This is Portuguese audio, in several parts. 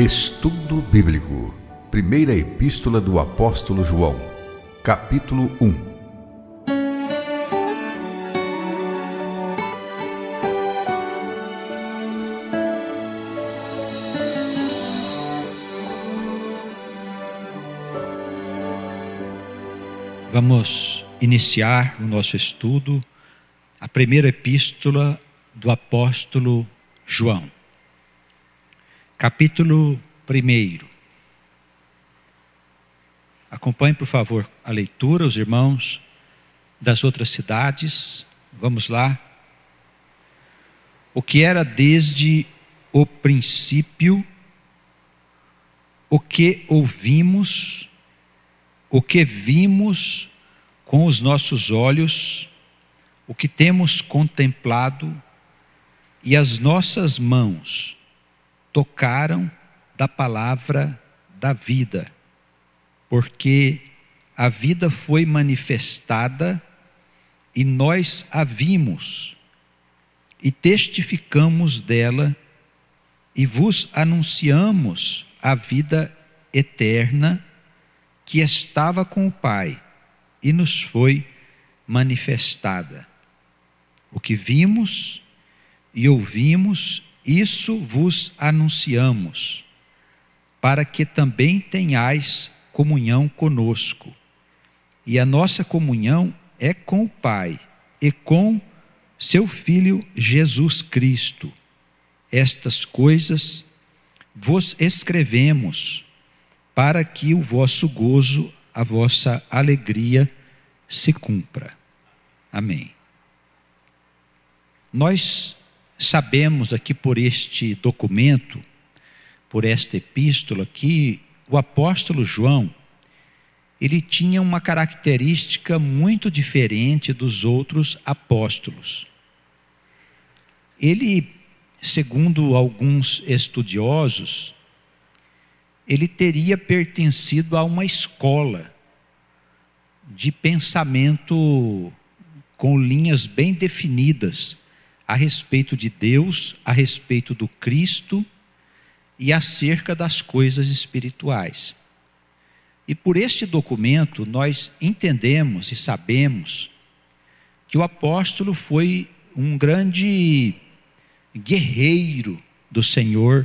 Estudo Bíblico. Primeira Epístola do Apóstolo João, capítulo 1. Vamos iniciar o nosso estudo, a primeira epístola do apóstolo João. Capítulo 1. Acompanhe, por favor, a leitura, os irmãos das outras cidades. Vamos lá. O que era desde o princípio, o que ouvimos, o que vimos com os nossos olhos, o que temos contemplado e as nossas mãos tocaram da palavra da vida, porque a vida foi manifestada e nós a vimos e testificamos dela e vos anunciamos a vida eterna que estava com o Pai e nos foi manifestada. O que vimos e ouvimos, isso vos anunciamos, para que também tenhais comunhão conosco. E a nossa comunhão é com o Pai e com seu Filho Jesus Cristo. Estas coisas vos escrevemos, para que o vosso gozo, a vossa alegria se cumpra. Amém. Nós sabemos aqui por este documento, por esta epístola, que o apóstolo João, ele tinha uma característica muito diferente dos outros apóstolos. Ele, segundo alguns estudiosos, ele teria pertencido a uma escola de pensamento com linhas bem definidas a respeito de Deus, a respeito do Cristo e acerca das coisas espirituais. E por este documento nós entendemos e sabemos que o apóstolo foi um grande guerreiro do Senhor,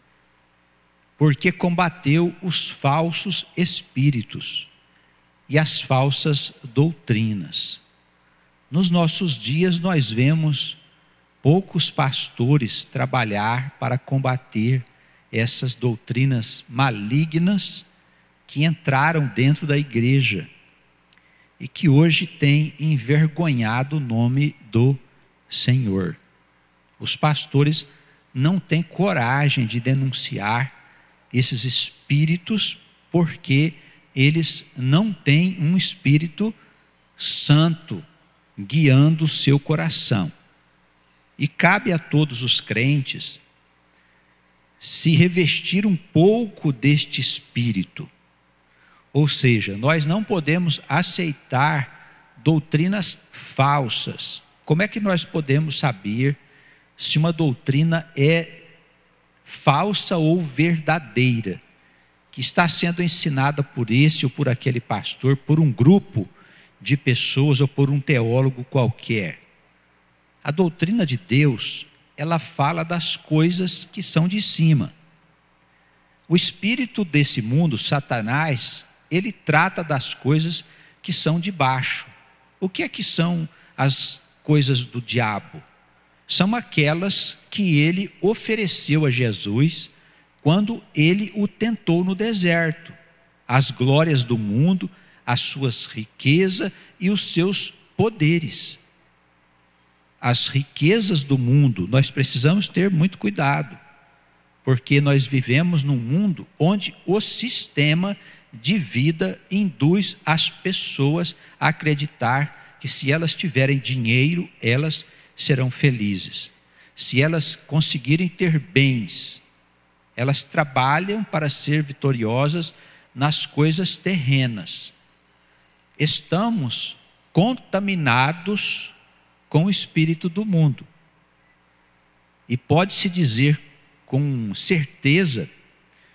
porque combateu os falsos espíritos e as falsas doutrinas. Nos nossos dias nós vemos poucos pastores trabalhar para combater essas doutrinas malignas que entraram dentro da igreja e que hoje têm envergonhado o nome do Senhor. Os pastores não têm coragem de denunciar esses espíritos, porque eles não têm um Espírito Santo guiando o seu coração. E cabe a todos os crentes se revestir um pouco deste Espírito. Ou seja, nós não podemos aceitar doutrinas falsas. Como é que nós podemos saber se uma doutrina é falsa ou verdadeira, que está sendo ensinada por esse ou por aquele pastor, por um grupo de pessoas ou por um teólogo qualquer? A doutrina de Deus, ela fala das coisas que são de cima. O espírito desse mundo, Satanás, ele trata das coisas que são de baixo. O que é que são as coisas do diabo? São aquelas que ele ofereceu a Jesus quando ele o tentou no deserto. As glórias do mundo, as suas riquezas e os seus poderes. As riquezas do mundo, nós precisamos ter muito cuidado, porque nós vivemos num mundo onde o sistema de vida induz as pessoas a acreditar que se elas tiverem dinheiro, elas serão felizes. Se elas conseguirem ter bens, elas trabalham para ser vitoriosas nas coisas terrenas. Estamos contaminados com o espírito do mundo. E pode-se dizer com certeza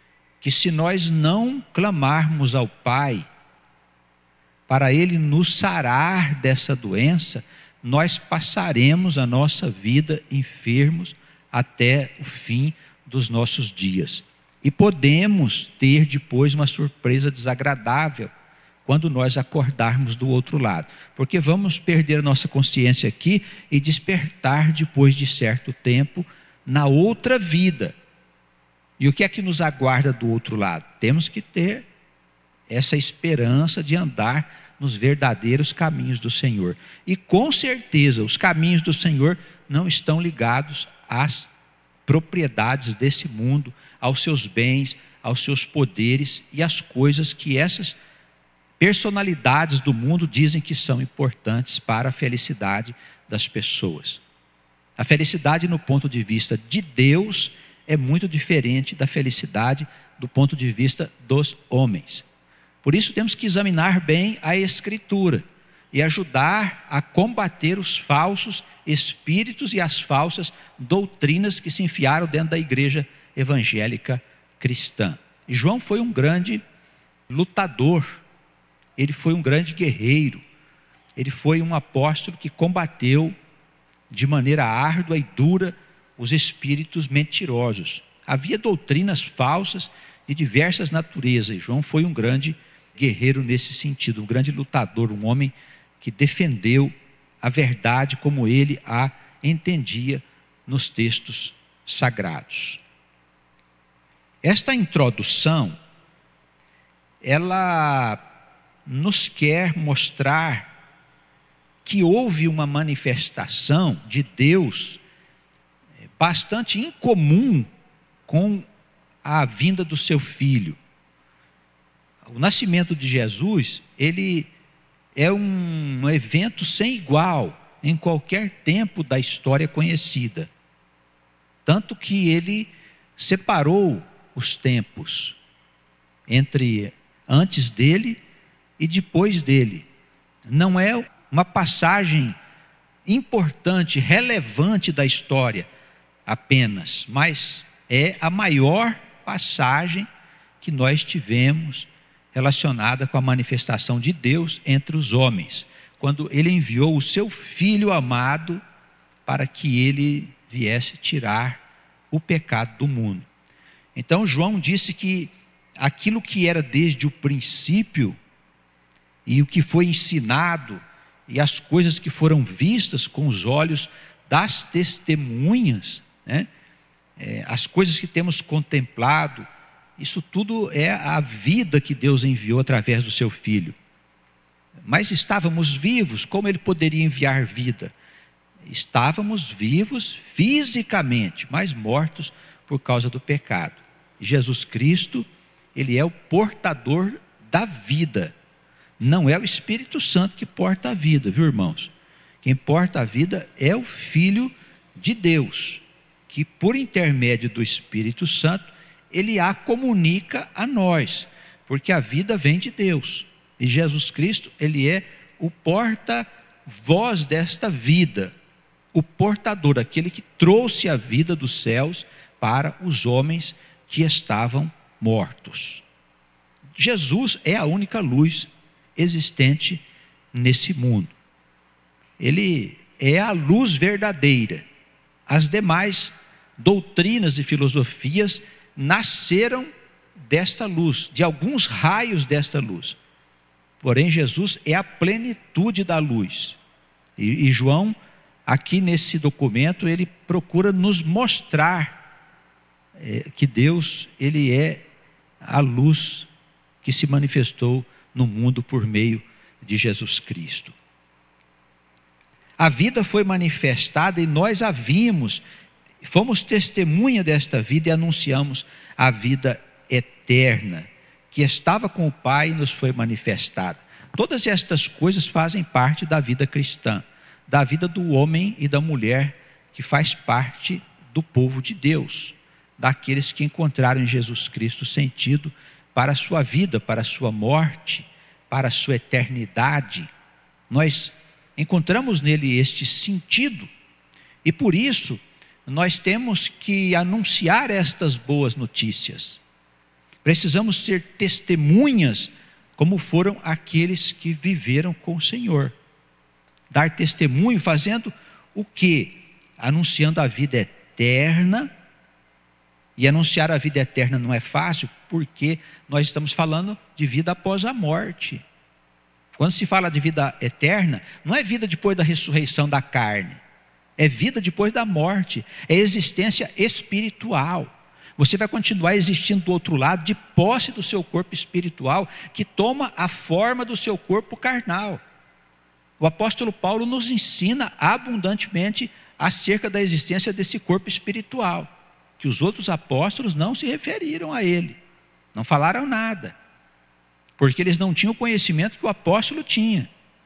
que se nós não clamarmos ao Pai para Ele nos sarar dessa doença, nós passaremos a nossa vida enfermos até o fim dos nossos dias. E podemos ter depois uma surpresa desagradável quando nós acordarmos do outro lado. Porque vamos perder a nossa consciência aqui e despertar depois de certo tempo na outra vida. E o que é que nos aguarda do outro lado? Temos que ter essa esperança de andar nos verdadeiros caminhos do Senhor. E com certeza os caminhos do Senhor não estão ligados às propriedades desse mundo, aos seus bens, aos seus poderes e às coisas que essas personalidades do mundo dizem que são importantes para a felicidade das pessoas. A felicidade no ponto de vista de Deus é muito diferente da felicidade do ponto de vista dos homens. Por isso temos que examinar bem a Escritura e ajudar a combater os falsos espíritos e as falsas doutrinas que se enfiaram dentro da igreja evangélica cristã. E João foi um grande lutador, ele foi um grande guerreiro, ele foi um apóstolo que combateu de maneira árdua e dura os espíritos mentirosos. Havia doutrinas falsas de diversas naturezas, e João foi um grande guerreiro nesse sentido, um grande lutador, um homem que defendeu a verdade como ele a entendia nos textos sagrados. Esta introdução, ela nos quer mostrar que houve uma manifestação de Deus bastante incomum com a vinda do seu Filho. O nascimento de Jesus, ele é um evento sem igual em qualquer tempo da história conhecida. Tanto que ele separou os tempos entre antes dele e depois dele. Não é uma passagem importante, relevante da história apenas, mas é a maior passagem que nós tivemos relacionada com a manifestação de Deus entre os homens, quando ele enviou o seu Filho amado para que ele viesse tirar o pecado do mundo. Então João disse que aquilo que era desde o princípio e o que foi ensinado e as coisas que foram vistas com os olhos das testemunhas, né? As coisas que temos contemplado, isso tudo é a vida que Deus enviou através do seu Filho. Mas estávamos vivos, como ele poderia enviar vida? Estávamos vivos fisicamente, mas mortos por causa do pecado. E Jesus Cristo, ele é o portador da vida. Não é o Espírito Santo que porta a vida, viu, irmãos? Quem porta a vida é o Filho de Deus, que por intermédio do Espírito Santo, ele a comunica a nós, porque a vida vem de Deus. E Jesus Cristo, ele é o porta-voz desta vida, o portador, aquele que trouxe a vida dos céus para os homens que estavam mortos. Jesus é a única luz existente nesse mundo. Ele é a luz verdadeira. As demais doutrinas e filosofias nasceram desta luz, de alguns raios desta luz. Porém, Jesus é a plenitude da luz. E João, aqui nesse documento, ele procura nos mostrar que Deus, ele é a luz que se manifestou no mundo por meio de Jesus Cristo. A vida foi manifestada e nós a vimos, fomos testemunha desta vida e anunciamos a vida eterna, que estava com o Pai e nos foi manifestada. Todas estas coisas fazem parte da vida cristã, da vida do homem e da mulher que faz parte do povo de Deus, daqueles que encontraram em Jesus Cristo sentido para a sua vida, para a sua morte, para a sua eternidade. Nós encontramos nele este sentido e por isso nós temos que anunciar estas boas notícias. Precisamos ser testemunhas, como foram aqueles que viveram com o Senhor. Dar testemunho fazendo o quê? Anunciando a vida eterna. E anunciar a vida eterna não é fácil, porque nós estamos falando de vida após a morte. Quando se fala de vida eterna, não é vida depois da ressurreição da carne. É vida depois da morte. É existência espiritual. Você vai continuar existindo do outro lado, de posse do seu corpo espiritual, que toma a forma do seu corpo carnal. O apóstolo Paulo nos ensina abundantemente acerca da existência desse corpo espiritual, que os outros apóstolos não se referiram a ele, não falaram nada, porque eles não tinham o conhecimento que o apóstolo tinha.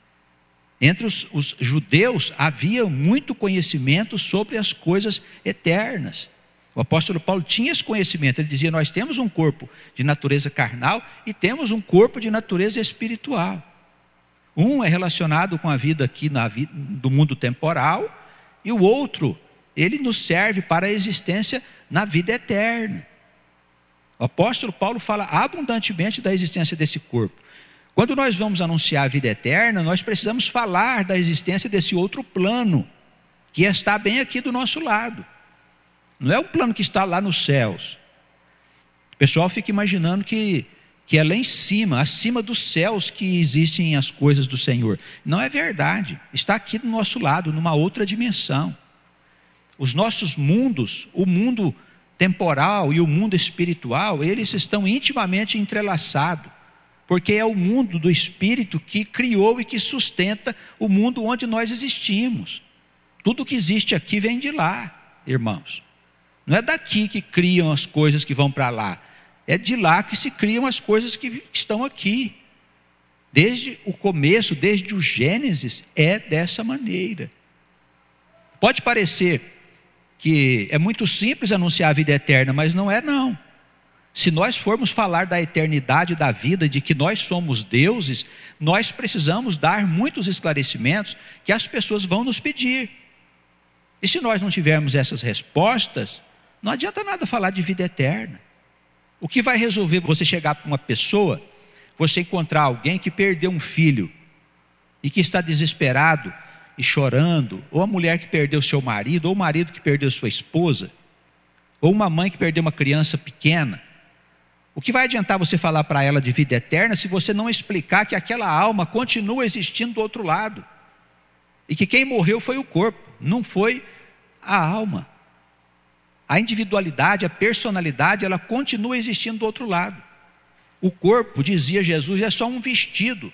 Entre os judeus havia muito conhecimento sobre as coisas eternas. O apóstolo Paulo tinha esse conhecimento. Ele dizia: nós temos um corpo de natureza carnal e temos um corpo de natureza espiritual. Um é relacionado com a vida aqui do mundo temporal, e o outro, ele nos serve para a existência na vida eterna. O apóstolo Paulo fala abundantemente da existência desse corpo. Quando nós vamos anunciar a vida eterna, nós precisamos falar da existência desse outro plano, que está bem aqui do nosso lado. Não é o plano que está lá nos céus. O pessoal fica imaginando que é lá em cima, acima dos céus, que existem as coisas do Senhor. Não é verdade. Está aqui do nosso lado, numa outra dimensão. Os nossos mundos, o mundo temporal e o mundo espiritual, eles estão intimamente entrelaçados, porque é o mundo do Espírito que criou e que sustenta o mundo onde nós existimos. Tudo que existe aqui vem de lá, irmãos. Não é daqui que criam as coisas que vão para lá, é de lá que se criam as coisas que estão aqui. Desde o começo, desde o Gênesis, é dessa maneira. Pode parecer que é muito simples anunciar a vida eterna, mas não é não. Se nós formos falar da eternidade da vida, de que nós somos deuses, nós precisamos dar muitos esclarecimentos que as pessoas vão nos pedir. E se nós não tivermos essas respostas, não adianta nada falar de vida eterna. O que vai resolver você chegar para uma pessoa, você encontrar alguém que perdeu um filho e que está desesperado e chorando, ou a mulher que perdeu seu marido, ou o marido que perdeu sua esposa, ou uma mãe que perdeu uma criança pequena. O que vai adiantar você falar para ela de vida eterna se você não explicar que aquela alma continua existindo do outro lado, e que quem morreu foi o corpo, não foi a alma. A individualidade, a personalidade, ela continua existindo do outro lado. O corpo, dizia Jesus, é só um vestido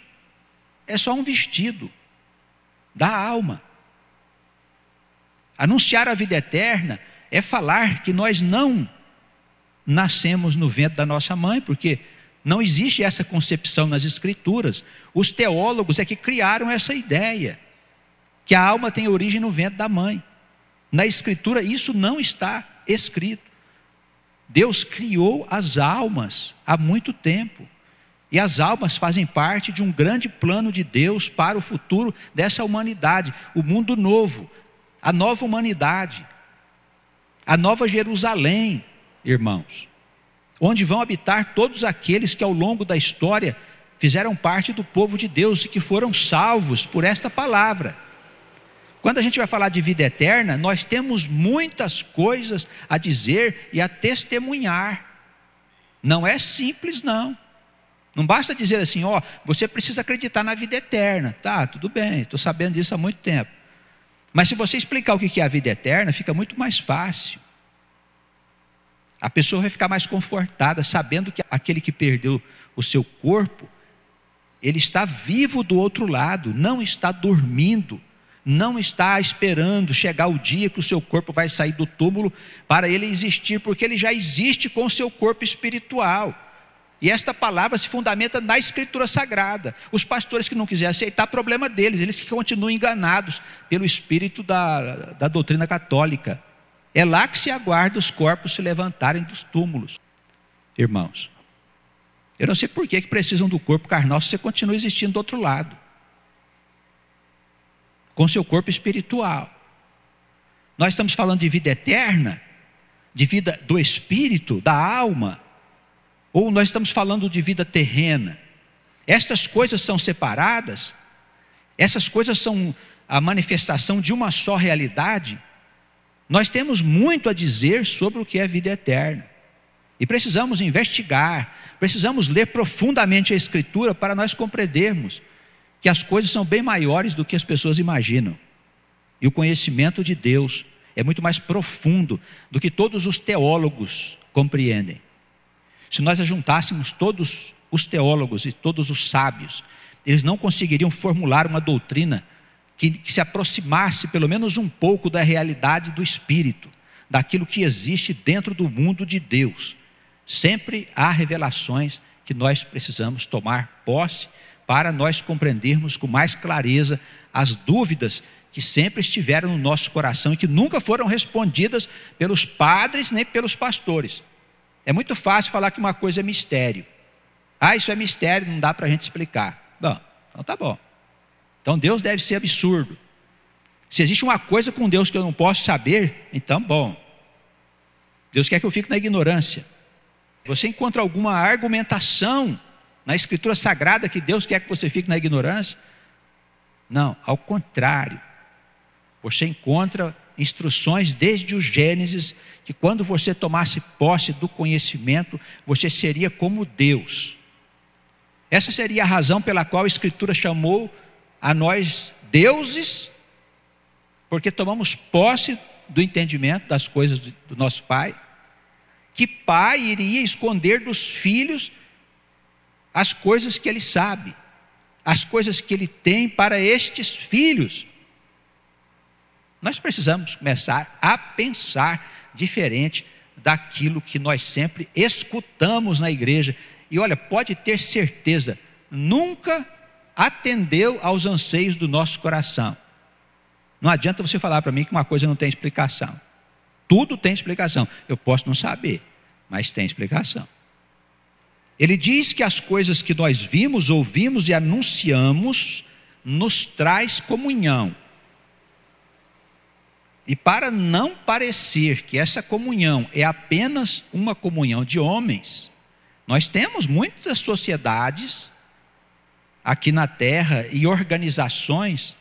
da alma. Anunciar a vida eterna é falar que nós não nascemos no ventre da nossa mãe, porque não existe essa concepção nas Escrituras. Os teólogos é que criaram essa ideia, que a alma tem origem no ventre da mãe. Na Escritura isso não está escrito. Deus criou as almas há muito tempo, e as almas fazem parte de um grande plano de Deus para o futuro dessa humanidade, o mundo novo, a nova humanidade, a nova Jerusalém, irmãos, onde vão habitar todos aqueles que ao longo da história fizeram parte do povo de Deus e que foram salvos por esta palavra. Quando a gente vai falar de vida eterna, nós temos muitas coisas a dizer e a testemunhar. Não é simples não. Não basta dizer assim, você precisa acreditar na vida eterna. Tá, tudo bem, estou sabendo disso há muito tempo. Mas se você explicar o que é a vida eterna, fica muito mais fácil. A pessoa vai ficar mais confortada, sabendo que aquele que perdeu o seu corpo, ele está vivo do outro lado, não está dormindo, não está esperando chegar o dia que o seu corpo vai sair do túmulo para ele existir, porque ele já existe com o seu corpo espiritual. E esta palavra se fundamenta na Escritura Sagrada. Os pastores que não quiserem aceitar, problema deles, eles que continuam enganados pelo espírito da doutrina católica. É lá que se aguarda os corpos se levantarem dos túmulos. Irmãos, eu não sei por que precisam do corpo carnal se você continua existindo do outro lado, com seu corpo espiritual. Nós estamos falando de vida eterna, de vida do espírito, da alma. Ou nós estamos falando de vida terrena? Estas coisas são separadas? Essas coisas são a manifestação de uma só realidade? Nós temos muito a dizer sobre o que é vida eterna. E precisamos investigar, precisamos ler profundamente a Escritura para nós compreendermos que as coisas são bem maiores do que as pessoas imaginam. E o conhecimento de Deus é muito mais profundo do que todos os teólogos compreendem. Se nós ajuntássemos todos os teólogos e todos os sábios, eles não conseguiriam formular uma doutrina que se aproximasse pelo menos um pouco da realidade do Espírito, daquilo que existe dentro do mundo de Deus. Sempre há revelações que nós precisamos tomar posse para nós compreendermos com mais clareza as dúvidas que sempre estiveram no nosso coração e que nunca foram respondidas pelos padres nem pelos pastores. É muito fácil falar que uma coisa é mistério. Isso é mistério, não dá para a gente explicar. Bom, então tá bom. Então Deus deve ser absurdo. Se existe uma coisa com Deus que eu não posso saber, então bom. Deus quer que eu fique na ignorância. Você encontra alguma argumentação na Escritura Sagrada que Deus quer que você fique na ignorância? Não, ao contrário. Você encontra instruções desde o Gênesis, que quando você tomasse posse do conhecimento, você seria como Deus. Essa seria a razão pela qual a Escritura chamou a nós deuses, porque tomamos posse do entendimento das coisas do nosso Pai. Que pai iria esconder dos filhos as coisas que ele sabe, as coisas que ele tem para estes filhos? Nós precisamos começar a pensar diferente daquilo que nós sempre escutamos na igreja. E olha, pode ter certeza, nunca atendeu aos anseios do nosso coração. Não adianta você falar para mim que uma coisa não tem explicação. Tudo tem explicação. Eu posso não saber, mas tem explicação. Ele diz que as coisas que nós vimos, ouvimos e anunciamos nos traz comunhão. E para não parecer que essa comunhão é apenas uma comunhão de homens, nós temos muitas sociedades aqui na terra e organizações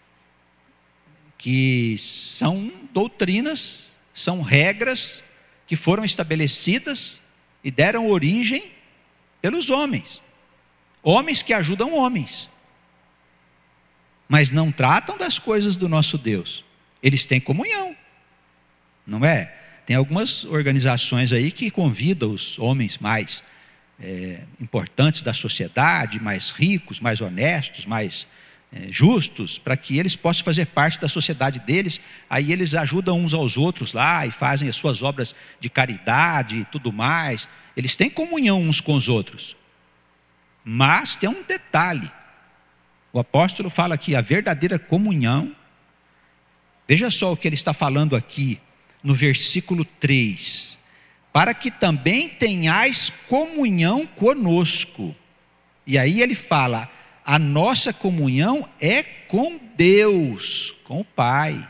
que são doutrinas, são regras que foram estabelecidas e deram origem pelos homens. Homens que ajudam homens, mas não tratam das coisas do nosso Deus. Eles têm comunhão, não é? Tem algumas organizações aí que convidam os homens mais importantes da sociedade, mais ricos, mais honestos, mais justos, para que eles possam fazer parte da sociedade deles. Aí eles ajudam uns aos outros lá e fazem as suas obras de caridade e tudo mais. Eles têm comunhão uns com os outros. Mas tem um detalhe. O apóstolo fala que a verdadeira comunhão, veja só o que ele está falando aqui no versículo 3. Para que também tenhais comunhão conosco. E aí ele fala, a nossa comunhão é com Deus, com o Pai.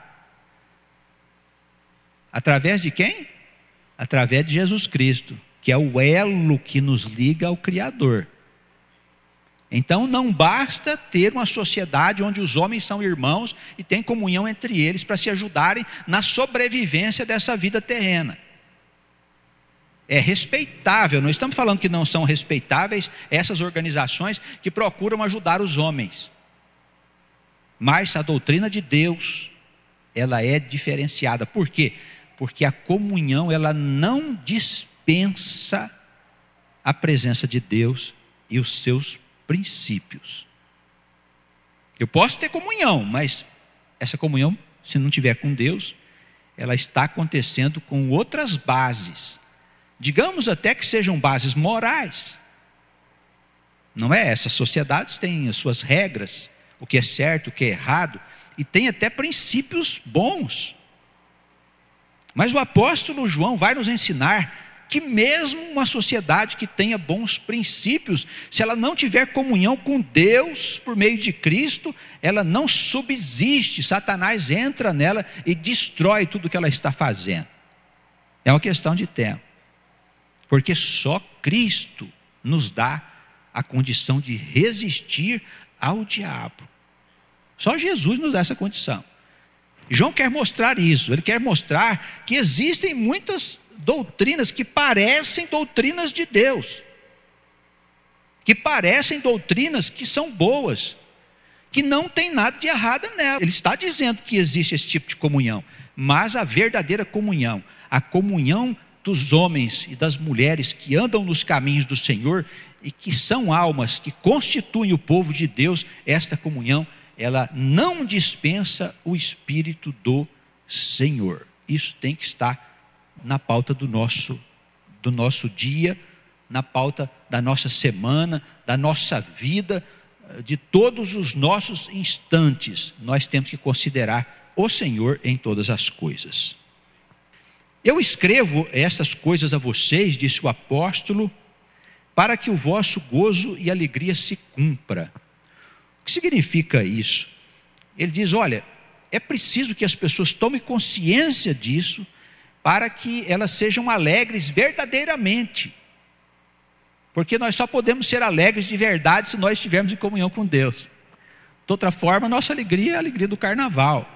Através de quem? Através de Jesus Cristo, que é o elo que nos liga ao Criador. Então não basta ter uma sociedade onde os homens são irmãos e tem comunhão entre eles para se ajudarem na sobrevivência dessa vida terrena. É respeitável, não estamos falando que não são respeitáveis essas organizações que procuram ajudar os homens. Mas a doutrina de Deus, ela é diferenciada. Por quê? Porque a comunhão, ela não dispensa a presença de Deus e os seus princípios. Eu posso ter comunhão, mas essa comunhão, se não tiver com Deus, ela está acontecendo com outras bases. Digamos até que sejam bases morais. Não é? Essas sociedades têm as suas regras, o que é certo, o que é errado, e tem até princípios bons. Mas o apóstolo João vai nos ensinar que mesmo uma sociedade que tenha bons princípios, se ela não tiver comunhão com Deus por meio de Cristo, ela não subsiste. Satanás entra nela e destrói tudo que ela está fazendo. É uma questão de tempo. Porque só Cristo nos dá a condição de resistir ao diabo. Só Jesus nos dá essa condição. João quer mostrar isso, ele quer mostrar que existem muitas doutrinas que parecem doutrinas de Deus, que parecem doutrinas que são boas, que não tem nada de errado nela. Ele está dizendo que existe esse tipo de comunhão, mas a verdadeira comunhão, a comunhão dos homens e das mulheres que andam nos caminhos do Senhor e que são almas que constituem o povo de Deus, esta comunhão, ela não dispensa o Espírito do Senhor. Isso tem que estar na pauta do nosso dia, na pauta da nossa semana, da nossa vida, de todos os nossos instantes. Nós temos que considerar o Senhor em todas as coisas. Eu escrevo essas coisas a vocês, disse o apóstolo, para que o vosso gozo e alegria se cumpra. O que significa isso? Ele diz, olha, é preciso que as pessoas tomem consciência disso, para que elas sejam alegres verdadeiramente. Porque nós só podemos ser alegres de verdade se nós estivermos em comunhão com Deus. De outra forma, nossa alegria é a alegria do carnaval.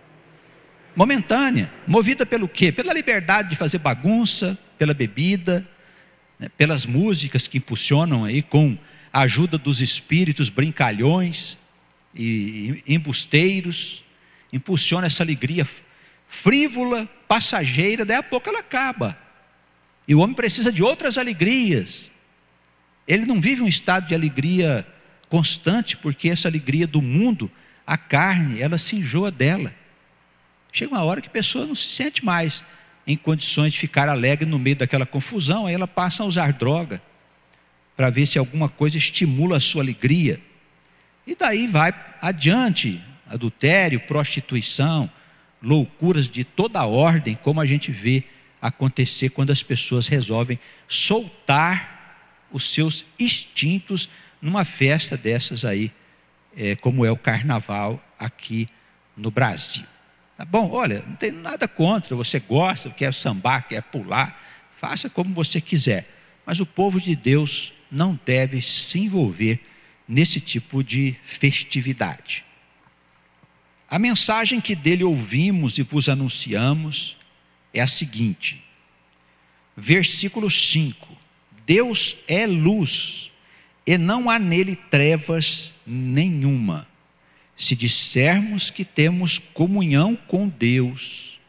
Momentânea, movida pelo quê? Pela liberdade de fazer bagunça, pela bebida, né, pelas músicas que impulsionam aí com a ajuda dos espíritos brincalhões e embusteiros, impulsiona essa alegria frívola, passageira, daí a pouco ela acaba. E o homem precisa de outras alegrias. Ele não vive um estado de alegria constante, porque essa alegria do mundo, a carne, ela se enjoa dela. Chega uma hora que a pessoa não se sente mais em condições de ficar alegre no meio daquela confusão, aí ela passa a usar droga, para ver se alguma coisa estimula a sua alegria. E daí vai adiante, adultério, prostituição, loucuras de toda ordem, como a gente vê acontecer quando as pessoas resolvem soltar os seus instintos numa festa dessas aí, como é o carnaval aqui no Brasil. Tá bom? Olha, não tem nada contra, você gosta, quer sambar, quer pular, faça como você quiser. Mas o povo de Deus não deve se envolver nesse tipo de festividade. A mensagem que dele ouvimos e vos anunciamos é a seguinte, versículo 5, Deus é luz e não há nele trevas nenhuma. Se dissermos que temos comunhão com Deus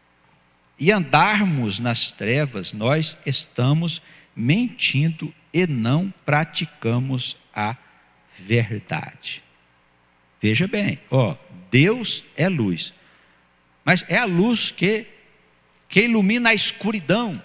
e andarmos nas trevas, nós estamos mentindo e não praticamos a verdade. Veja bem, Deus é luz, mas é a luz que ilumina a escuridão,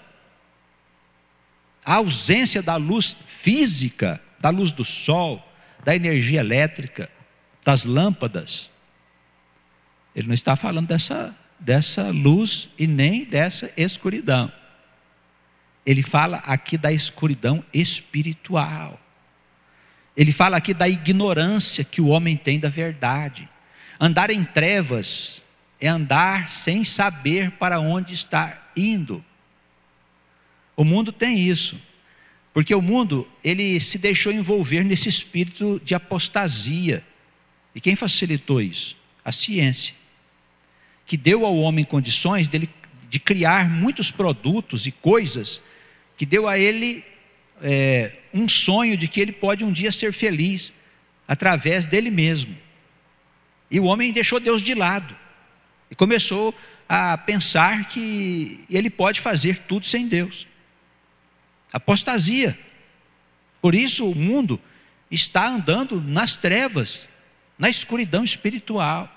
a ausência da luz física, da luz do sol, da energia elétrica, das lâmpadas. Ele não está falando dessa luz e nem dessa escuridão. Ele fala aqui da escuridão espiritual. Ele fala aqui da ignorância que o homem tem da verdade. Andar em trevas é andar sem saber para onde está indo. O mundo tem isso, porque o mundo, ele se deixou envolver nesse espírito de apostasia. E quem facilitou isso? A ciência, que deu ao homem condições de criar muitos produtos e coisas, que deu a ele um sonho de que ele pode um dia ser feliz, através dele mesmo. E o homem deixou Deus de lado, e começou a pensar que ele pode fazer tudo sem Deus. Apostasia. Por isso o mundo está andando nas trevas, na escuridão espiritual.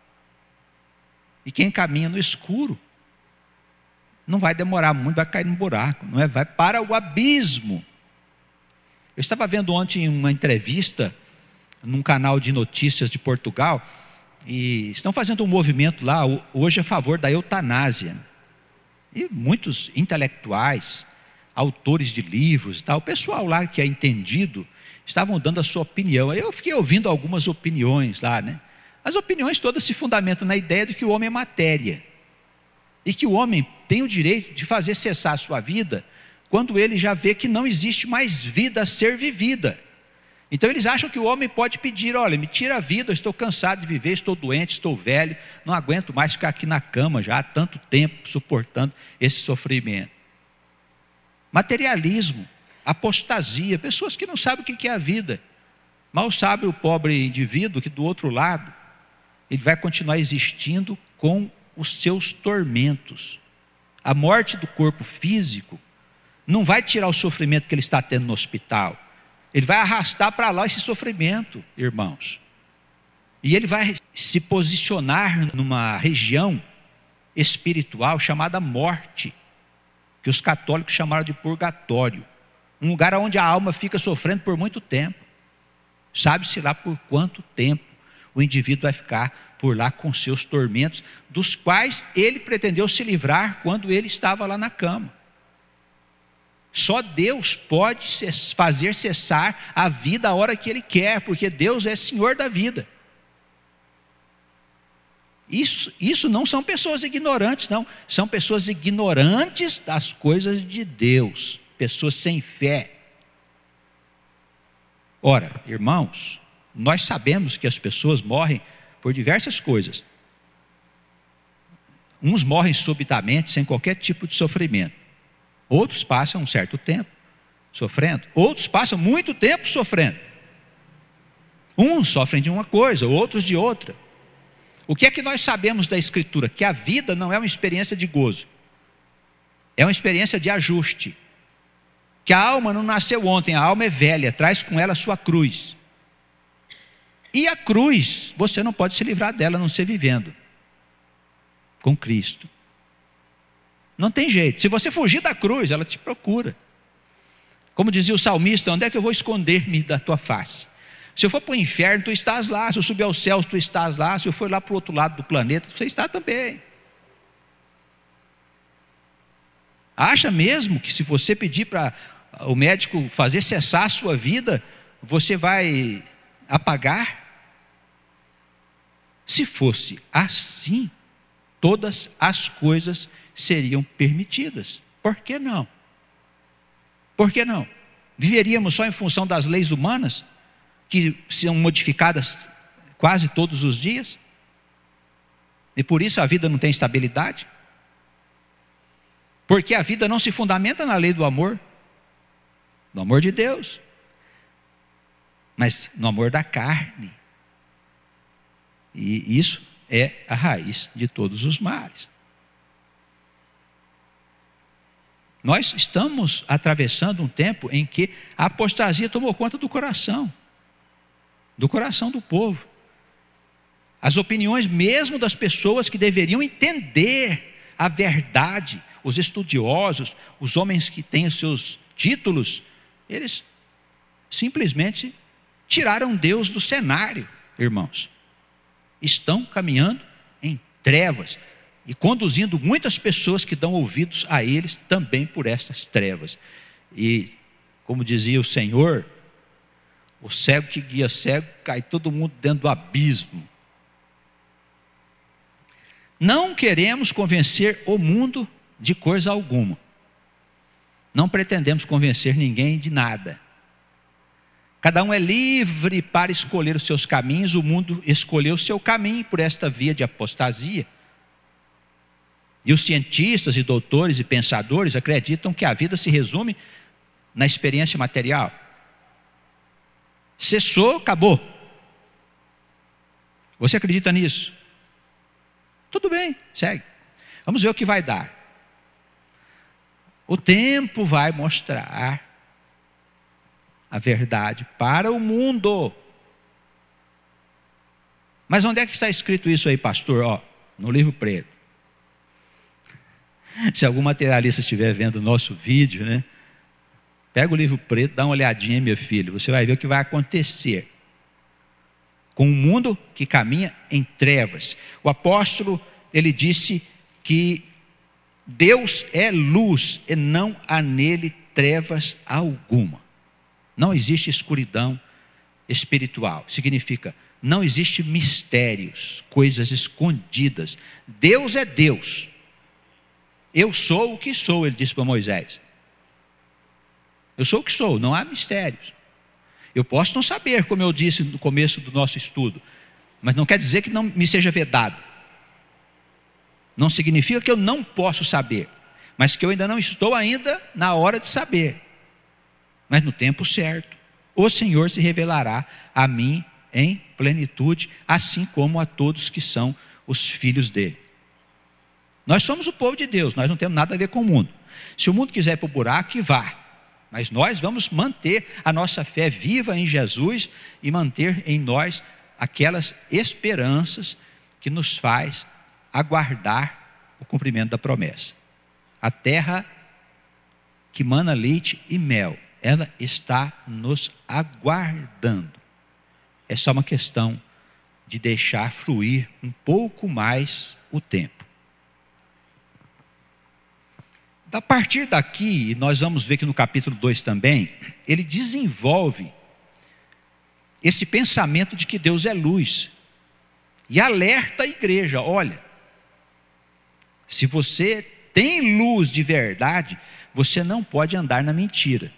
E quem caminha no escuro não vai demorar muito, vai cair no buraco, não é? Vai para o abismo. Eu estava vendo ontem uma entrevista num canal de notícias de Portugal, e estão fazendo um movimento lá hoje a favor da eutanásia. E muitos intelectuais, autores de livros, o pessoal lá que é entendido, estavam dando a sua opinião. Eu fiquei ouvindo algumas opiniões lá, né? As opiniões todas se fundamentam na ideia de que o homem é matéria, e que o homem tem o direito de fazer cessar a sua vida quando ele já vê que não existe mais vida a ser vivida. Então eles acham que o homem pode pedir: olha, me tira a vida, eu estou cansado de viver, estou doente, estou velho, não aguento mais ficar aqui na cama já há tanto tempo suportando esse sofrimento. Materialismo, apostasia, pessoas que não sabem o que é a vida. Mal sabe o pobre indivíduo que do outro lado, ele vai continuar existindo com os seus tormentos. A morte do corpo físico não vai tirar o sofrimento que ele está tendo no hospital. Ele vai arrastar para lá esse sofrimento, irmãos. E ele vai se posicionar numa região espiritual chamada morte, que os católicos chamaram de purgatório. Um lugar onde a alma fica sofrendo por muito tempo. Sabe-se lá por quanto tempo o indivíduo vai ficar por lá com seus tormentos, dos quais ele pretendeu se livrar quando ele estava lá na cama. Só Deus pode fazer cessar a vida a hora que Ele quer, porque Deus é Senhor da vida. Isso não são pessoas ignorantes, não. São pessoas ignorantes das coisas de Deus, pessoas sem fé. Ora, irmãos, nós sabemos que as pessoas morrem por diversas coisas. Uns morrem subitamente, sem qualquer tipo de sofrimento. Outros passam um certo tempo sofrendo. Outros passam muito tempo sofrendo. Uns sofrem de uma coisa, outros de outra. O que é que nós sabemos da Escritura? Que a vida não é uma experiência de gozo. É uma experiência de ajuste. Que a alma não nasceu ontem, a alma é velha, traz com ela a sua cruz. E a cruz, você não pode se livrar dela, a não ser vivendo com Cristo. Não tem jeito. Se você fugir da cruz, ela te procura. Como dizia o salmista: onde é que eu vou esconder-me da tua face? Se eu for para o inferno, tu estás lá. Se eu subir aos céus, tu estás lá. Se eu for lá para o outro lado do planeta, você está também. Acha mesmo que se você pedir para o médico fazer cessar a sua vida, você vai apagar? Se fosse assim, todas as coisas seriam permitidas. Por que não? Por que não? Viveríamos só em função das leis humanas, que são modificadas quase todos os dias? E por isso a vida não tem estabilidade? Porque a vida não se fundamenta na lei do amor de Deus, mas no amor da carne. E isso é a raiz de todos os males. Nós estamos atravessando um tempo em que a apostasia tomou conta do coração do povo. As opiniões mesmo das pessoas que deveriam entender a verdade, os estudiosos, os homens que têm os seus títulos, eles simplesmente tiraram Deus do cenário, irmãos. Estão caminhando em trevas e conduzindo muitas pessoas que dão ouvidos a eles também por essas trevas. E, como dizia o Senhor, o cego que guia cego, cai todo mundo dentro do abismo. Não queremos convencer o mundo de coisa alguma. Não pretendemos convencer ninguém de nada. Cada um é livre para escolher os seus caminhos. O mundo escolheu o seu caminho por esta via de apostasia. E os cientistas e doutores e pensadores acreditam que a vida se resume na experiência material. Cessou, acabou. Você acredita nisso? Tudo bem, segue. Vamos ver o que vai dar. O tempo vai mostrar a verdade para o mundo. Mas onde é que está escrito isso aí, pastor? No livro preto. Se algum materialista estiver vendo o nosso vídeo, né? Pega o livro preto, dá uma olhadinha, meu filho. Você vai ver o que vai acontecer com um mundo que caminha em trevas. O apóstolo, ele disse que Deus é luz e não há nele trevas alguma. Não existe escuridão espiritual. Significa, não existe mistérios, coisas escondidas. Deus é Deus. Eu sou o que sou, ele disse para Moisés. Eu sou o que sou, não há mistérios. Eu posso não saber, como eu disse no começo do nosso estudo, mas não quer dizer que não me seja vedado. Não significa que eu não posso saber, mas que eu ainda não estou ainda na hora de saber. Mas no tempo certo, o Senhor se revelará a mim em plenitude, assim como a todos que são os filhos dele. Nós somos o povo de Deus, nós não temos nada a ver com o mundo. Se o mundo quiser ir para o buraco, que vá. Mas nós vamos manter a nossa fé viva em Jesus e manter em nós aquelas esperanças que nos faz aguardar o cumprimento da promessa. A terra que mana leite e mel, ela está nos aguardando. É só uma questão de deixar fluir um pouco mais o tempo. A partir daqui, nós vamos ver que no capítulo 2 também, ele desenvolve esse pensamento de que Deus é luz. E alerta a igreja, olha, se você tem luz de verdade, você não pode andar na mentira.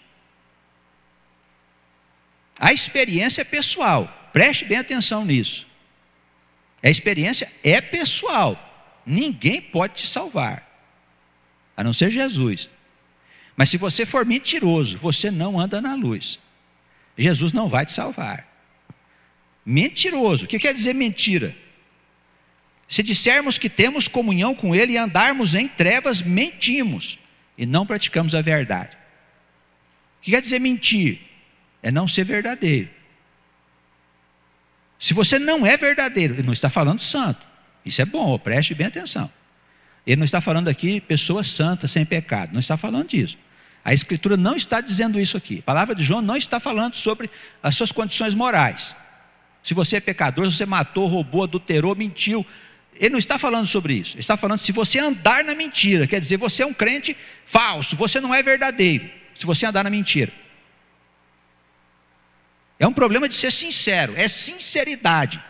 A experiência é pessoal, preste bem atenção nisso. A experiência é pessoal, ninguém pode te salvar, a não ser Jesus. Mas se você for mentiroso, você não anda na luz. Jesus não vai te salvar. Mentiroso, o que quer dizer mentira? Se dissermos que temos comunhão com Ele e andarmos em trevas, mentimos e não praticamos a verdade. O que quer dizer mentir? É não ser verdadeiro. Se você não é verdadeiro, ele não está falando santo. Isso é bom, preste bem atenção. Ele não está falando aqui pessoa santa, sem pecado. Não está falando disso. A Escritura não está dizendo isso aqui. A palavra de João não está falando sobre as suas condições morais. Se você é pecador, se você matou, roubou, adulterou, mentiu. Ele não está falando sobre isso. Ele está falando se você andar na mentira. Quer dizer, você é um crente falso. Você não é verdadeiro. Se você andar na mentira. É um problema de ser sincero. É sinceridade.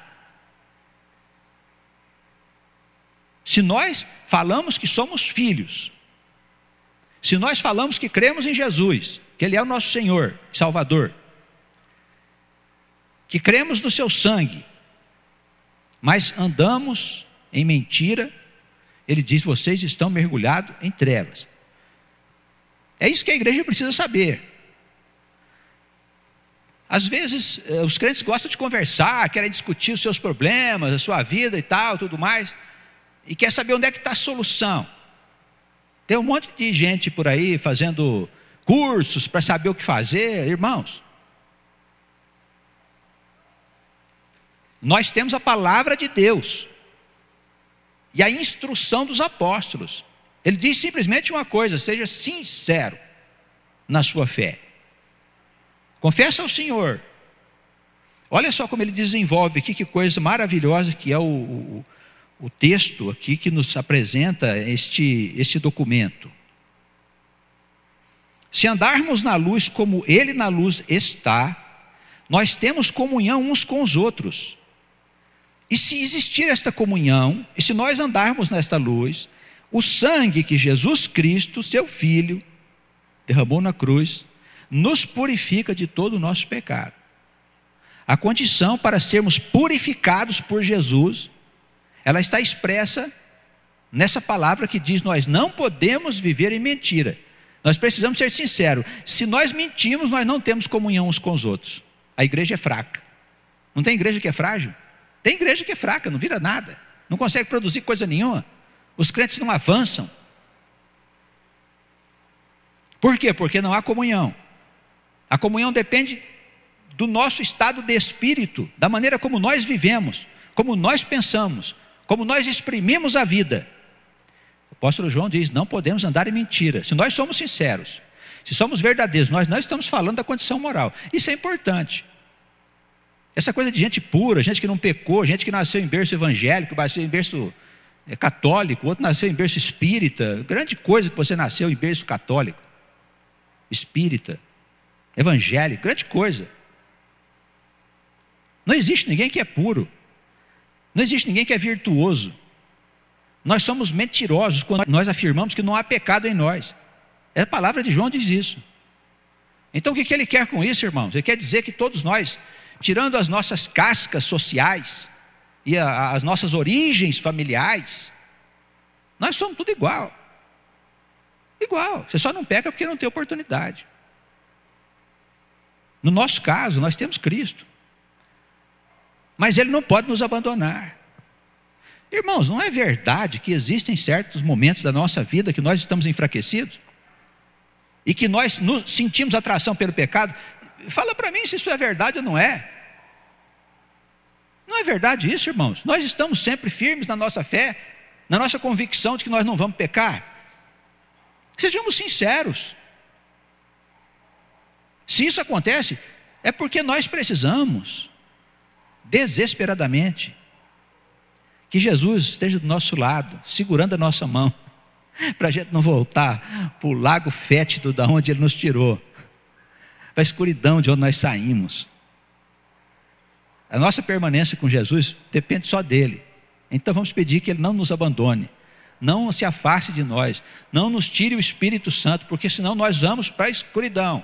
Se nós falamos que somos filhos, se nós falamos que cremos em Jesus, que Ele é o nosso Senhor, Salvador, que cremos no seu sangue, mas andamos em mentira, Ele diz, vocês estão mergulhados em trevas. É isso que a igreja precisa saber. Às vezes, os crentes gostam de conversar, querem discutir os seus problemas, a sua vida e tal, tudo mais, e quer saber onde é que está a solução. Tem um monte de gente por aí fazendo cursos para saber o que fazer. Irmãos, nós temos a palavra de Deus e a instrução dos apóstolos. Ele diz simplesmente uma coisa: seja sincero na sua fé. Confessa ao Senhor. Olha só como ele desenvolve aqui, que coisa maravilhosa que é o texto aqui que nos apresenta este documento. Se andarmos na luz como Ele na luz está, nós temos comunhão uns com os outros. E se existir esta comunhão, e se nós andarmos nesta luz, o sangue que Jesus Cristo, seu Filho, derramou na cruz, nos purifica de todo o nosso pecado. A condição para sermos purificados por Jesus, ela está expressa nessa palavra que diz: nós não podemos viver em mentira. Nós precisamos ser sinceros. Se nós mentimos, nós não temos comunhão uns com os outros. A igreja é fraca. Não tem igreja que é frágil? Tem igreja que é fraca, não vira nada, não consegue produzir coisa nenhuma. Os crentes não avançam. Por quê? Porque não há comunhão. A comunhão depende do nosso estado de espírito, da maneira como nós vivemos, como nós pensamos, como nós exprimimos a vida. O apóstolo João diz: não podemos andar em mentira. Se nós somos sinceros, se somos verdadeiros, nós não estamos falando da condição moral. Isso é importante. Essa coisa de gente pura, gente que não pecou, gente que nasceu em berço evangélico, nasceu em berço católico, outro nasceu em berço espírita. Grande coisa que você nasceu em berço católico, espírita, evangélico, grande coisa. Não existe ninguém que é puro. Não existe ninguém que é virtuoso. Nós somos mentirosos quando nós afirmamos que não há pecado em nós. A palavra de João diz isso. Então o que ele quer com isso, irmãos? Ele quer dizer que todos nós, tirando as nossas cascas sociais e as nossas origens familiares, nós somos tudo igual. Igual. Você só não peca porque não tem oportunidade. No nosso caso, nós temos Cristo. Mas Ele não pode nos abandonar. Irmãos, não é verdade que existem certos momentos da nossa vida que nós estamos enfraquecidos? E que nós sentimos atração pelo pecado? Fala para mim se isso é verdade ou não é. Não é verdade isso, irmãos? Nós estamos sempre firmes na nossa fé, na nossa convicção de que nós não vamos pecar. Sejamos sinceros. Se isso acontece, é porque nós precisamos, desesperadamente, que Jesus esteja do nosso lado, segurando a nossa mão, para a gente não voltar para o lago fétido da onde Ele nos tirou, para a escuridão de onde nós saímos. A nossa permanência com Jesus depende só dEle. Então vamos pedir que Ele não nos abandone, não se afaste de nós, não nos tire o Espírito Santo, porque senão nós vamos para a escuridão.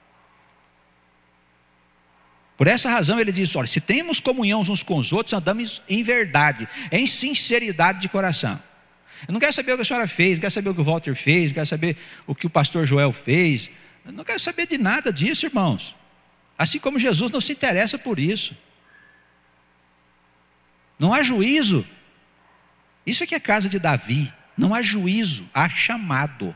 Por essa razão ele diz, olha, se temos comunhão uns com os outros, andamos em verdade, em sinceridade de coração. Eu não quero saber o que a senhora fez, não quero saber o que o Walter fez, não quero saber o que o pastor Joel fez, eu não quero saber de nada disso, irmãos. Assim como Jesus não se interessa por isso. Não há juízo. Isso aqui é casa de Davi. Não há juízo, há chamado.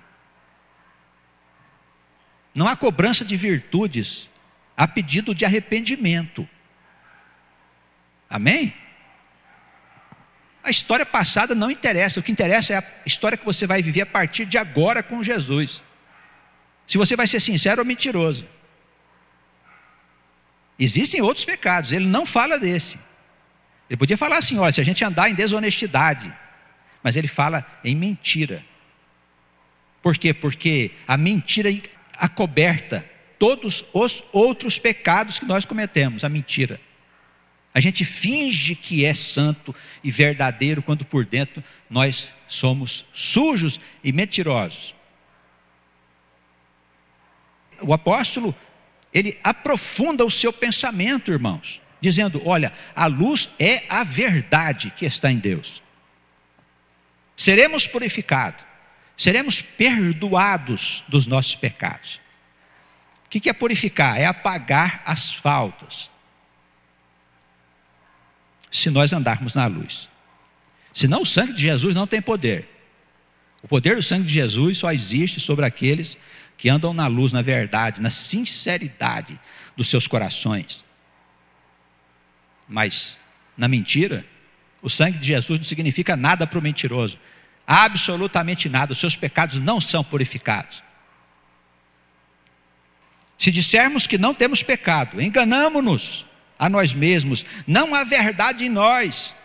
Não há cobrança de virtudes, há pedido de arrependimento. Amém? A história passada não interessa. O que interessa é a história que você vai viver a partir de agora com Jesus. Se você vai ser sincero ou mentiroso. Existem outros pecados, ele não fala desse. Ele podia falar assim, olha, se a gente andar em desonestidade, mas ele fala em mentira. Por quê? Porque a mentira acoberta todos os outros pecados que nós cometemos, a mentira. A gente finge que é santo e verdadeiro, quando por dentro nós somos sujos e mentirosos. O apóstolo, ele aprofunda o seu pensamento, irmãos, dizendo, olha, a luz é a verdade que está em Deus. Seremos purificados, seremos perdoados dos nossos pecados. O que é purificar? É apagar as faltas. Se nós andarmos na luz. Senão o sangue de Jesus não tem poder. O poder do sangue de Jesus só existe sobre aqueles que andam na luz, na verdade, na sinceridade dos seus corações. Mas na mentira, o sangue de Jesus não significa nada para o mentiroso. Absolutamente nada. Os seus pecados não são purificados. Se dissermos que não temos pecado, enganamo-nos a nós mesmos, não há verdade em nós.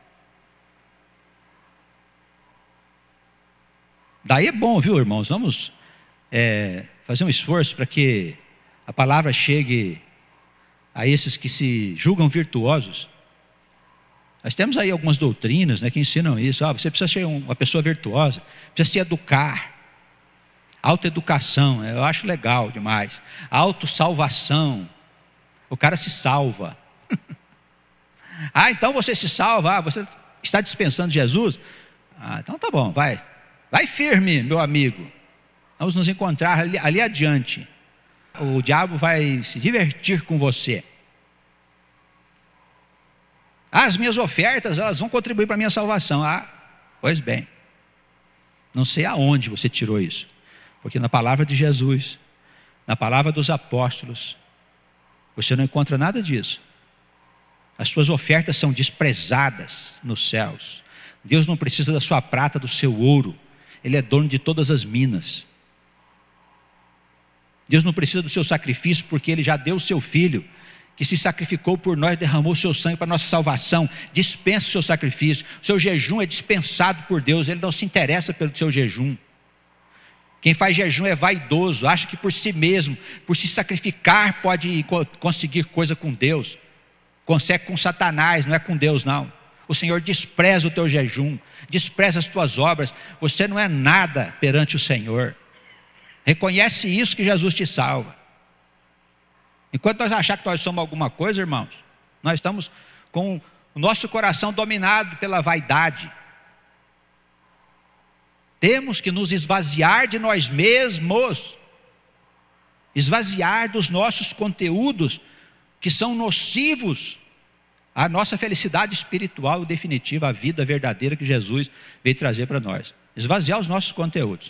Daí é bom, viu, irmãos? Vamos fazer um esforço para que a palavra chegue a esses que se julgam virtuosos. Nós temos aí algumas doutrinas, que ensinam isso. Você precisa ser uma pessoa virtuosa, precisa se educar. Autoeducação, eu acho legal demais. Autossalvação, o cara se salva. Então você se salva, você está dispensando Jesus? Então tá bom, vai firme, meu amigo. Vamos nos encontrar ali adiante. O diabo vai se divertir com você. As minhas ofertas, elas vão contribuir para a minha salvação. Pois bem, não sei aonde você tirou isso. Porque na palavra de Jesus, na palavra dos apóstolos, você não encontra nada disso. As suas ofertas são desprezadas nos céus. Deus não precisa da sua prata, do seu ouro. Ele é dono de todas as minas. Deus não precisa do seu sacrifício, porque Ele já deu o seu Filho, que se sacrificou por nós, derramou o seu sangue para a nossa salvação. Dispensa o seu sacrifício. O seu jejum é dispensado por Deus. Ele não se interessa pelo seu jejum. Quem faz jejum é vaidoso, acha que por si mesmo, por se sacrificar, pode conseguir coisa com Deus. Consegue com Satanás, não é com Deus não. O Senhor despreza o teu jejum, despreza as tuas obras. Você não é nada perante o Senhor. Reconhece isso, que Jesus te salva. Enquanto nós achar que nós somos alguma coisa, irmãos, nós estamos com o nosso coração dominado pela vaidade. Temos que nos esvaziar de nós mesmos, esvaziar dos nossos conteúdos que são nocivos à nossa felicidade espiritual definitiva, a vida verdadeira que Jesus veio trazer para nós. Esvaziar os nossos conteúdos.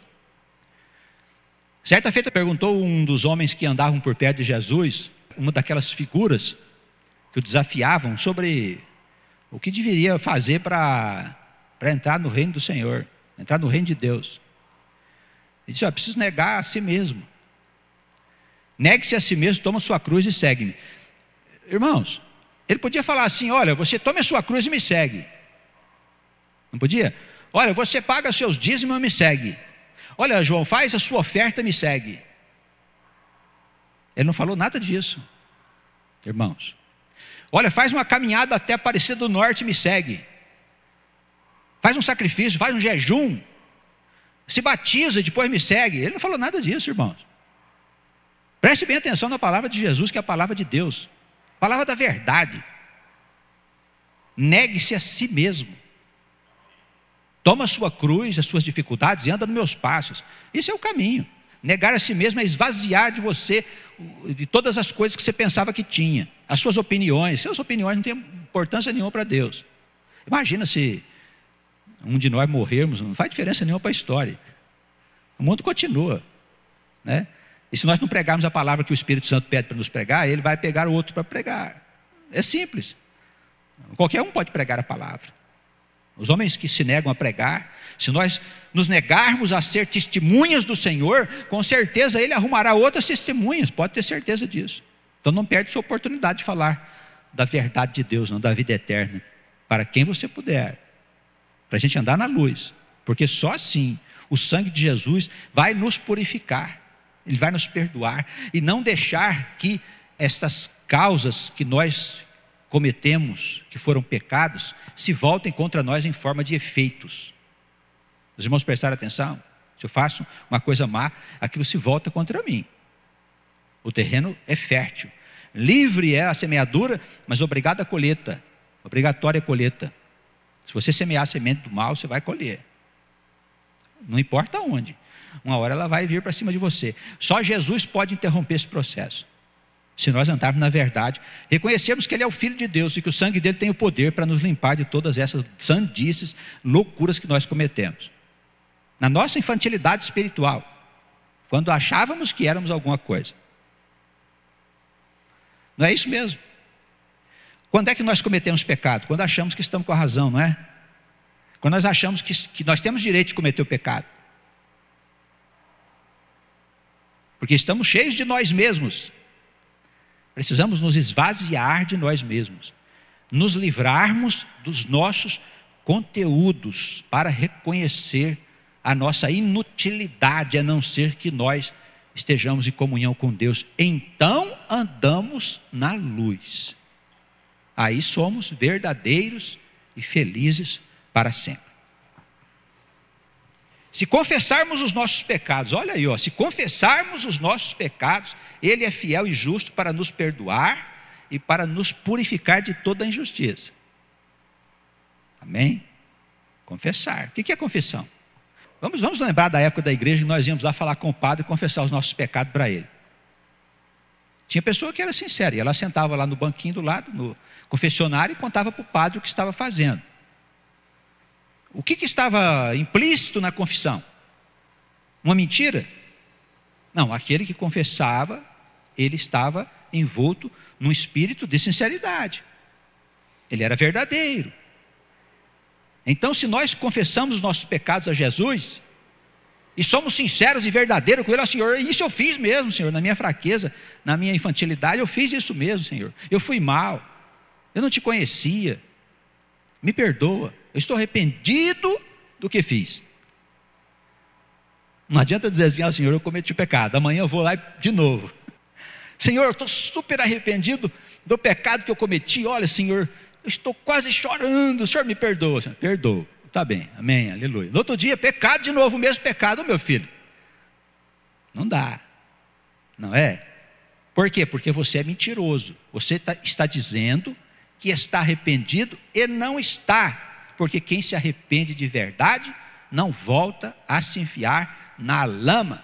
Certa feita perguntou um dos homens que andavam por perto de Jesus, uma daquelas figuras que o desafiavam sobre o que deveria fazer para entrar no reino do Senhor, entrar no reino de Deus. Ele disse: preciso negar a si mesmo. Negue-se a si mesmo, toma sua cruz e segue-me. Irmãos, ele podia falar assim: olha, você tome a sua cruz e me segue. Não podia? Olha, você paga seus dízimos e me segue. Olha, João, faz a sua oferta e me segue. Ele não falou nada disso, irmãos. Olha, faz uma caminhada até Aparecida do Norte e me segue. Faz um sacrifício, faz um jejum, se batiza e depois me segue. Ele não falou nada disso, irmãos. Preste bem atenção na palavra de Jesus, que é a palavra de Deus, a palavra da verdade. Negue-se a si mesmo. Toma a sua cruz, as suas dificuldades e anda nos meus passos. Isso é o caminho. Negar a si mesmo é esvaziar de você, de todas as coisas que você pensava que tinha. As suas opiniões. Suas opiniões não têm importância nenhuma para Deus. Imagina se um de nós morrermos, não faz diferença nenhuma para a história. O mundo continua, né? E se nós não pregarmos a palavra que o Espírito Santo pede para nos pregar, ele vai pegar o outro para pregar. É simples. Qualquer um pode pregar a palavra. Os homens que se negam a pregar, se nós nos negarmos a ser testemunhas do Senhor, com certeza Ele arrumará outras testemunhas, pode ter certeza disso. Então não perde sua oportunidade de falar da verdade de Deus, não, da vida eterna, para quem você puder, para a gente andar na luz, porque só assim o sangue de Jesus vai nos purificar, Ele vai nos perdoar, e não deixar que estas causas que nós cometemos, que foram pecados, se voltem contra nós em forma de efeitos. Os irmãos prestaram atenção? Se eu faço uma coisa má, aquilo se volta contra mim. O terreno é fértil. Livre é a semeadura, mas obrigada a colheita. Obrigatória a colheita. Se você semear a semente do mal, você vai colher. Não importa onde. Uma hora ela vai vir para cima de você. Só Jesus pode interromper esse processo. Se nós andarmos na verdade, reconhecermos que Ele é o Filho de Deus e que o sangue dele tem o poder para nos limpar de todas essas sandices, loucuras que nós cometemos. Na nossa infantilidade espiritual, quando achávamos que éramos alguma coisa. Não é isso mesmo? Quando é que nós cometemos pecado? Quando achamos que estamos com a razão, não é? Quando nós achamos que nós temos direito de cometer o pecado. Porque estamos cheios de nós mesmos. Precisamos nos esvaziar de nós mesmos, nos livrarmos dos nossos conteúdos para reconhecer a nossa inutilidade, a não ser que nós estejamos em comunhão com Deus. Então andamos na luz. Aí somos verdadeiros e felizes para sempre. Se confessarmos os nossos pecados, olha aí, se confessarmos os nossos pecados, Ele é fiel e justo para nos perdoar e para nos purificar de toda a injustiça. Amém? Confessar. O que é confissão? Vamos lembrar da época da igreja que nós íamos lá falar com o padre e confessar os nossos pecados para ele. Tinha pessoa que era sincera, e ela sentava lá no banquinho do lado, no confessionário, e contava para o padre o que estava fazendo. O que estava implícito na confissão? Uma mentira? Não, aquele que confessava, ele estava envolto num espírito de sinceridade. Ele era verdadeiro. Então, se nós confessamos os nossos pecados a Jesus, e somos sinceros e verdadeiros com Ele, Senhor, isso eu fiz mesmo, Senhor, na minha fraqueza, na minha infantilidade, eu fiz isso mesmo, Senhor. Eu fui mal, eu não te conhecia, me perdoa. Eu estou arrependido do que fiz. Não adianta dizer assim, Senhor, eu cometi pecado, amanhã eu vou lá de novo. Senhor, eu estou super arrependido do pecado que eu cometi. Olha, Senhor, eu estou quase chorando, o Senhor me perdoa. Senhor, perdoa, está bem, amém, aleluia. No outro dia, pecado de novo, o mesmo pecado, meu filho. Não dá, não é? Por quê? Porque você é mentiroso. Você está dizendo que está arrependido e não está. Porque quem se arrepende de verdade não volta a se enfiar na lama.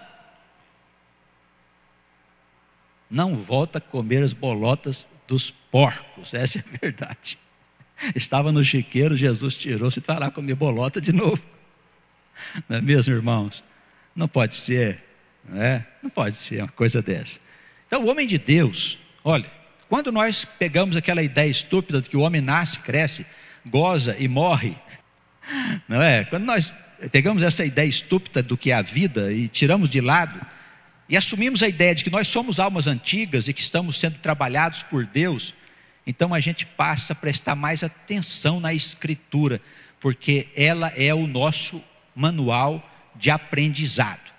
Não volta a comer as bolotas dos porcos. Essa é a verdade. Estava no chiqueiro, Jesus tirou-se e vai lá comer bolota de novo. Não é mesmo, irmãos? Não pode ser, não é? Não pode ser uma coisa dessa. Então, o homem de Deus, olha, quando nós pegamos aquela ideia estúpida de que o homem nasce, cresce, goza e morre, não é? Quando nós pegamos essa ideia estúpida do que é a vida e tiramos de lado, e assumimos a ideia de que nós somos almas antigas e que estamos sendo trabalhados por Deus, então a gente passa a prestar mais atenção na Escritura, porque ela é o nosso manual de aprendizado.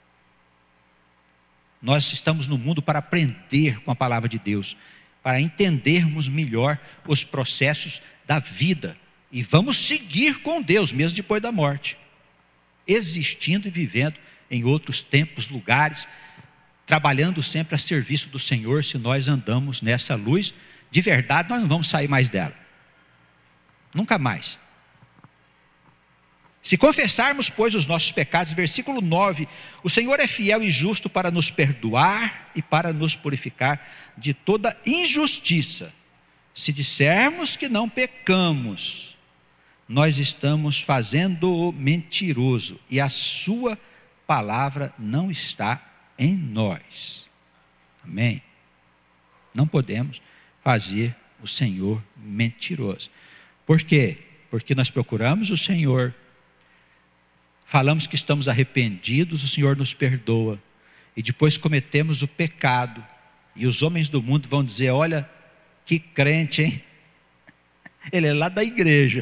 Nós estamos no mundo para aprender com a palavra de Deus, para entendermos melhor os processos da vida, e vamos seguir com Deus mesmo depois da morte, existindo e vivendo em outros tempos, lugares, trabalhando sempre a serviço do Senhor. Se nós andamos nessa luz, de verdade nós não vamos sair mais dela, nunca mais. Se confessarmos, pois, os nossos pecados, versículo 9, o Senhor é fiel e justo para nos perdoar e para nos purificar de toda injustiça. Se dissermos que não pecamos, nós estamos fazendo-o mentiroso e a sua palavra não está em nós. Amém? Não podemos fazer o Senhor mentiroso. Por quê? Porque nós procuramos o Senhor, falamos que estamos arrependidos, o Senhor nos perdoa, e depois cometemos o pecado, e os homens do mundo vão dizer: olha, que crente, hein? Ele é lá da igreja.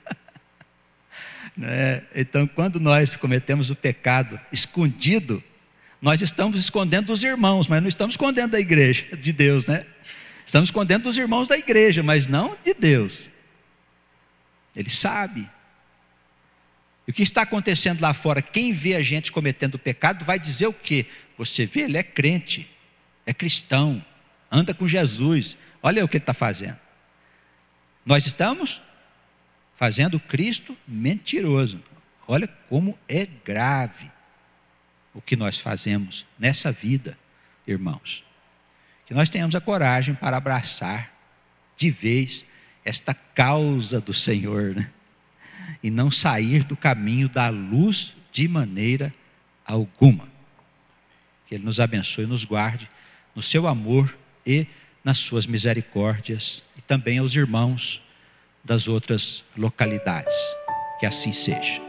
Então, quando nós cometemos o pecado escondido, nós estamos escondendo dos irmãos, mas não estamos escondendo da igreja, de Deus, né? Estamos escondendo dos irmãos da igreja, mas não de Deus. Ele sabe. E o que está acontecendo lá fora? Quem vê a gente cometendo pecado vai dizer o quê? Você vê, ele é crente, é cristão, anda com Jesus, olha o que ele está fazendo. Nós estamos fazendo Cristo mentiroso. Olha como é grave o que nós fazemos nessa vida, irmãos. Que nós tenhamos a coragem para abraçar de vez esta causa do Senhor, né? E não sair do caminho da luz de maneira alguma. Que Ele nos abençoe e nos guarde no seu amor e nas suas misericórdias, e também aos irmãos das outras localidades. Que assim seja.